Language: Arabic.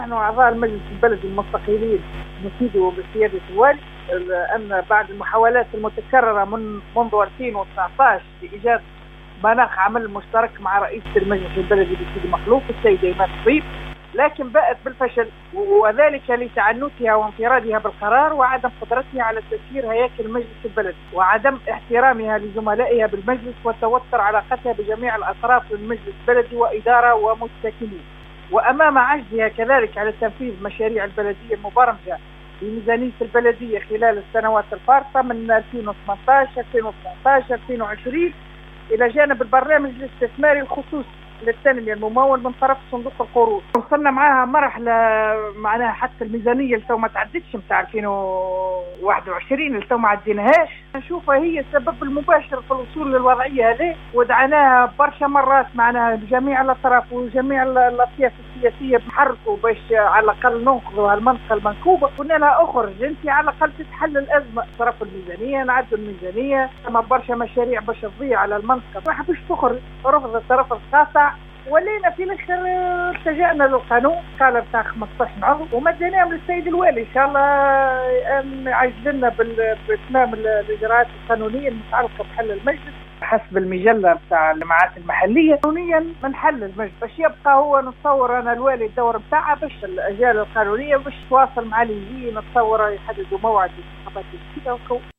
نحن أعضاء المجلس البلدي المستقيلين نفيد بسيادة الوالي أن بعد المحاولات المتكررة منذ 2019 لإيجاد مناخ عمل مشترك مع رئيس المجلس البلدي بسيدي مخلوف السيدة إيمان الطبيب، لكن باءت بالفشل، وذلك لتعنتها وانفرادها بالقرار وعدم قدرتها على تسيير هياكل المجلس البلدي وعدم احترامها لزملائها بالمجلس وتوتر علاقتها بجميع الأطراف للمجلس البلدي وإدارة ومستكنين. وأمام عجزها كذلك على تنفيذ مشاريع البلدية المبرمجة بميزانية البلدية خلال السنوات الفارطة من 2018 2019 2020 إلى جانب البرنامج الاستثماري الخصوصي للتنمية الممول من طرف صندوق القروض. وصلنا معاها مرحلة معناها حتى الميزانية اللي ما تعدتش متاع 2021 اللي ما عديناهاش، نشوفها هي السبب المباشر في الوصول للوضعية هذه، ودعيناها برشا مرات معناها بجميع الأطراف وجميع الأطياف السياسية بنحركوا باش على الأقل ننقذوا هالمنطقة المنكوبة. قلنا لها اخرج انت على الأقل تتحل الأزمة، صرف الميزانية نعدوا الميزانية، اما برشا مشاريع باش تضيع على المنطقة ما حبش تخرج، رفضت رفض قاطع. ولينا في الاخر التجأنا للقانون قال بتاع 15 عضو ومديناهم للسيد الوالي ان شاء الله يعجلنا باتمام الاجراءات القانونيه المتعلقه بحل المجلس حسب المجله بتاع الجماعات المحليه قانونيا من حل المجلس، باش يبقى هو نتصور انا الوالي الدور بتاعه باش الاجال القانونيه باش تواصل مع اللي يجي نتصور يحددوا موعد الانتخابات الجديده.